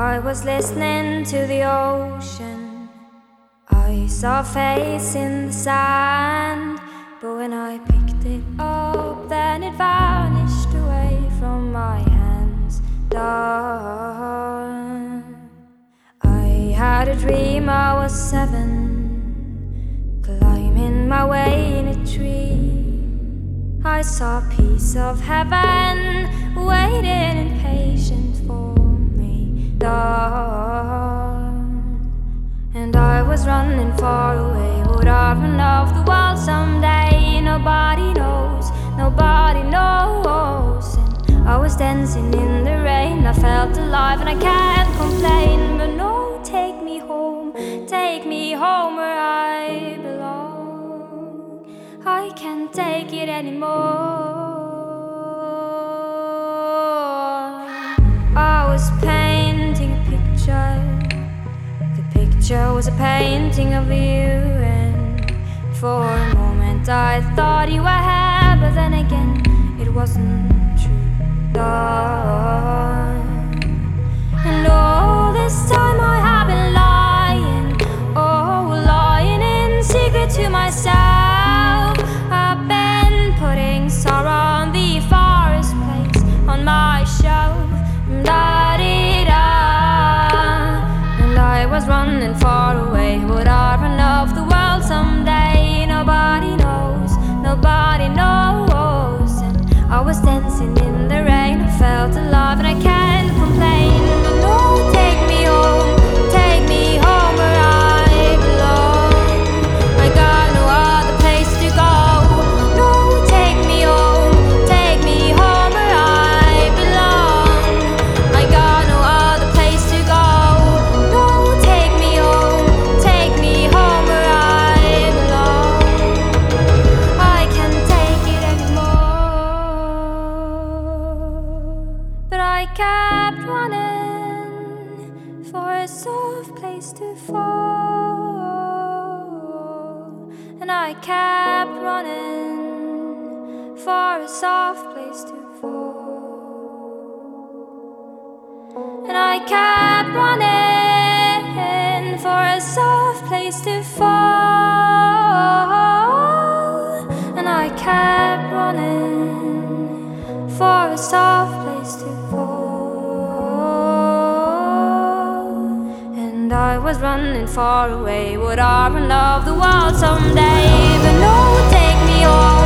I was listening to the ocean. I saw a face in the sand, but when I picked it up, then it vanished away from my hands. Done. I had a dream I was 7, climbing my way in a tree. I saw a piece of heaven waiting impatient for me. Done. And I was running far away. Would I run off the world someday? Nobody knows, nobody knows. And I was dancing in the rain. I felt alive and I can't complain. But no, take me home where I belong. I can't take it anymore. I was painting a picture. The picture was a painting of you, and for a moment I thought you were here, but then again it wasn't true. And all this time I have been lying, lying in secret to myself. I've been putting sorrow on the forest place on my shelf. Da-dee-da. And I was running far away. Would I run off the world someday? Nobody knows, nobody knows. And I was dancing in the rain. I felt alive and I can't complain. But no, take me home where I belong. I got no other place to go. No, take me home where I belong. I got no other place to go. No, take me home where I belong. I can't take it anymore. But I kept running for a soft place to fall. And I kept running for a soft place to fall. And I kept running for a soft place to fall. And I kept running for a soft place to fall. And I was running far away. Would I run off the world someday? But no, take me home